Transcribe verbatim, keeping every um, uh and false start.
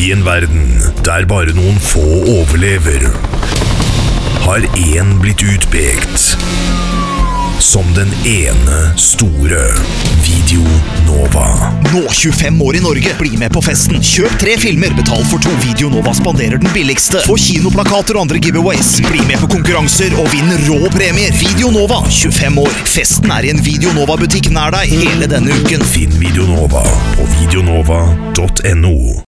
I en verden der bare noen få overlever, har en blitt utpekt som den ene store Video Nova. Nå tjuefem år i Norge. Bli med på festen. Kjøp tre filmer, betal for to. Video Nova spanderer den billigste. Få kinoplakater og andre giveaways. Bli med på konkurranser og vinn rå premier. Video Nova, tjuefem år. Festen er i en Video Nova-butikk nær deg hele denne uken. Finn Video Nova på videonova punktum no.